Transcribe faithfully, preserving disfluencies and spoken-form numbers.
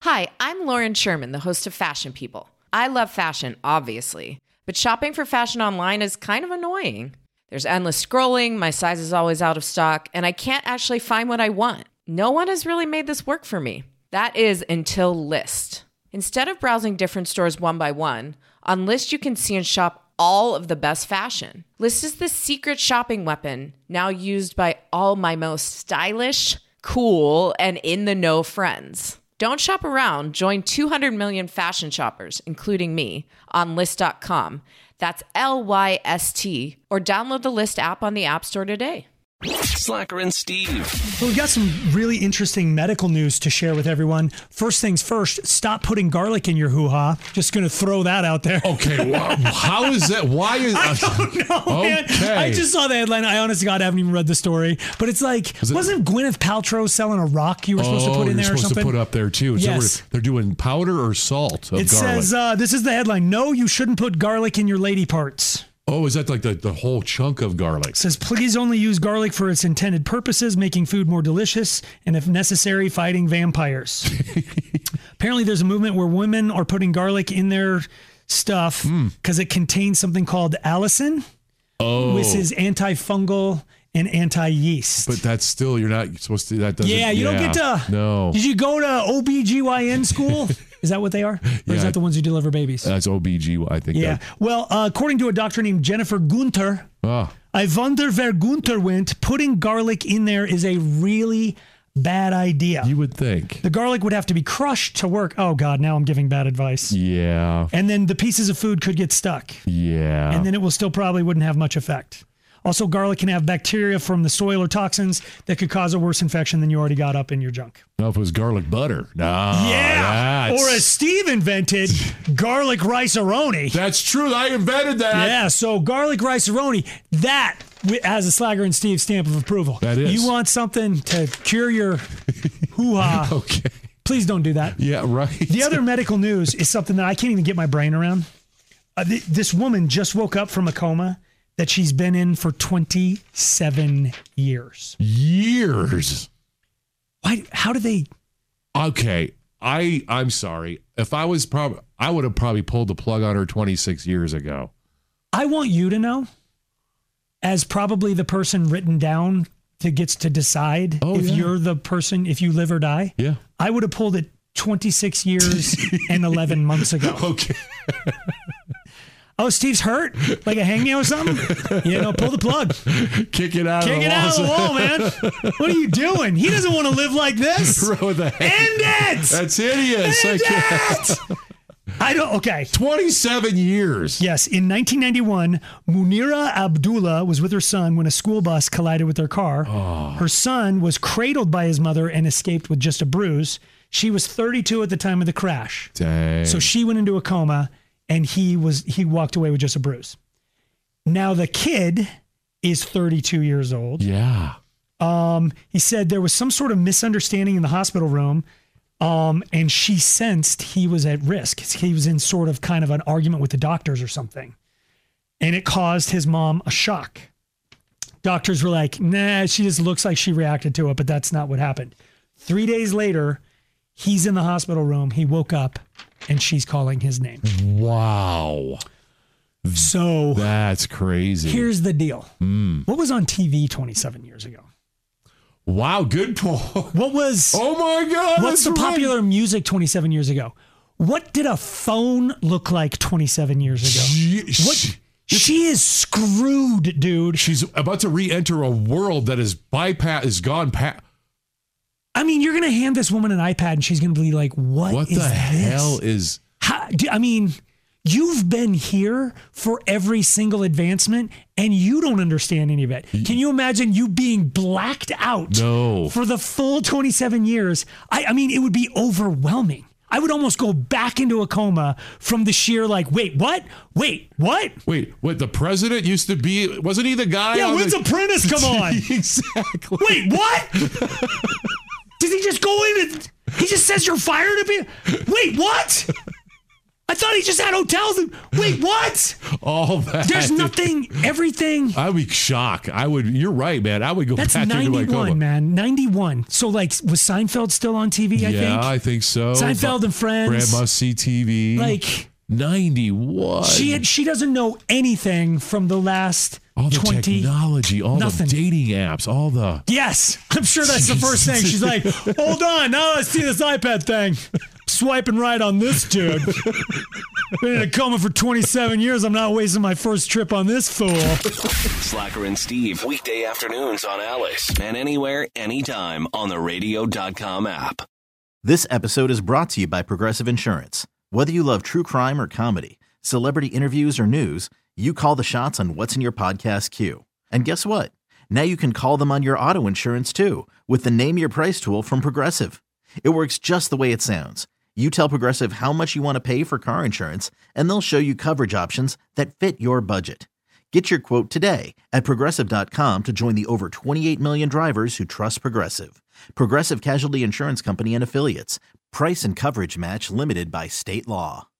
Hi, I'm Lauren Sherman, the host of Fashion People. I love fashion, obviously, but shopping for fashion online is kind of annoying. There's endless scrolling, my size is always out of stock, and I can't actually find what I want. No one has really made this work for me. That is until Lyst. Instead of browsing different stores one by one, on Lyst you can see and shop all of the best fashion. Lyst is the secret shopping weapon, now used by all my most stylish, cool, and in-the-know friends. Don't shop around. Join two hundred million fashion shoppers, including me, on Lyst dot com. That's L Y S T. Or download the Lyst app on the App Store today. Slacker and Steve. So we've got some really interesting medical news to share with everyone. First things first, stop putting garlic in your hoo-ha. Just going to throw that out there. Okay, well, how is that? Why is I don't know, man. Okay. I just saw the headline. I honestly, God, I haven't even read the story. But it's like, it, wasn't Gwyneth Paltrow selling a rock you were supposed oh, to put in you're there or supposed something? to put up there too. Yes. So they're doing powder or salt of it garlic. says, uh, this is the headline, no, you shouldn't put garlic in your lady parts. Oh, is that like the, the whole chunk of garlic? It says, please only use garlic for its intended purposes, making food more delicious, and if necessary, fighting vampires. Apparently, there's a movement where women are putting garlic in their stuff because mm. it contains something called allicin, oh. which is antifungal and anti-yeast. But that's still, you're not supposed to, that doesn't. Yeah, you yeah, don't get to. No. Did you go to O B G Y N school? Is that what they are? Or yeah, is that the ones who deliver babies? That's O B G Y, I think. Yeah. That. Well, uh, according to a doctor named Jennifer Gunter, oh. I wonder where Gunter went. Putting garlic in there is a really bad idea. You would think. The garlic would have to be crushed to work. Oh, God, now I'm giving bad advice. Yeah. And then the pieces of food could get stuck. Yeah. And then it will still probably wouldn't have much effect. Also, garlic can have bacteria from the soil or toxins that could cause a worse infection than you already got up in your junk. No, if it was garlic butter. No. Yeah. That's... Or as Steve invented, garlic rice-a-roni. That's true. I invented that. Yeah, so garlic rice-a-roni, that has a Slacker and Steve stamp of approval. That is. You want something to cure your hoo-ha. Okay. Please don't do that. Yeah, right. The other medical news is something that I can't even get my brain around. Uh, th- this woman just woke up from a coma that she's been in for twenty-seven years. Years. Why? How do they? Okay, I I'm sorry. If I was probably, I would have probably pulled the plug on her twenty-six years ago. I want you to know, as probably the person written down that gets to decide oh, if yeah. you're the person, if you live or die. Yeah, I would have pulled it twenty-six years and eleven months ago. Okay. Oh, Steve's hurt? Like a hangnail or something? Yeah, no, pull the plug. Kick it out Kick of the it out of the wall, man. What are you doing? He doesn't want to live like this. Throw the End it! That's hideous. End I can't. it! I don't, okay. twenty-seven years. Yes, in nineteen ninety-one, Munira Abdullah was with her son when a school bus collided with their car. Oh. Her son was cradled by his mother and escaped with just a bruise. She was thirty-two at the time of the crash. Dang. So she went into a coma. And he was he walked away with just a bruise. Now the kid is thirty-two years old. Yeah. Um, he said there was some sort of misunderstanding in the hospital room, um, and she sensed he was at risk. He was in sort of kind of an argument with the doctors or something, and it caused his mom a shock. Doctors were like, "Nah, she just looks like she reacted to it, but that's not what happened." Three days later, he's in the hospital room. He woke up. And she's calling his name. Wow. So that's crazy. Here's the deal. Mm. What was on T V twenty-seven years ago? Wow, good point. What was... Oh, my God. What's the right. popular music twenty-seven years ago? What did a phone look like twenty-seven years ago? She, what? She is screwed, dude. She's about to re-enter a world that is bypass, is gone past... I mean, you're going to hand this woman an iPad and she's going to be like, what, what is the this? hell is... How, I mean, you've been here for every single advancement and you don't understand any of it. Can you imagine you being blacked out no. for the full twenty-seven years? I, I mean, it would be overwhelming. I would almost go back into a coma from the sheer like, wait, what? Wait, what? Wait, what? The president used to be, wasn't he the guy? Yeah, on when's the... Apprentice come on? Exactly. Wait, what? Does he just go in and he just says you're fired? Wait, what? I thought he just had hotels. And, wait, what? All that. There's nothing, everything. I would be shocked. I would, you're right, man. I would go That's back into my ninety-one, coma. man. ninety-one. So, like, was Seinfeld still on T V, I yeah, think? I think so. Seinfeld and Friends. Brand must see T V. Like, ninety-one. she had, she doesn't know anything from the last all the twenty. technology, all nothing. the dating apps, all the. Yes, I'm sure that's the first thing. She's like, hold on, now I see this iPad thing. Swiping right on this dude. Been in a coma for twenty-seven years. I'm not wasting my first trip on this fool. Slacker and Steve, weekday afternoons on Alice. And anywhere, anytime on the radio dot com app. This episode is brought to you by Progressive Insurance. Whether you love true crime or comedy, celebrity interviews or news, you call the shots on what's in your podcast queue. And guess what? Now you can call them on your auto insurance too with the Name Your Price tool from Progressive. It works just the way it sounds. You tell Progressive how much you want to pay for car insurance, and they'll show you coverage options that fit your budget. Get your quote today at Progressive dot com to join the over twenty-eight million drivers who trust Progressive. Progressive Casualty Insurance Company and Affiliates. Price and coverage match limited by state law.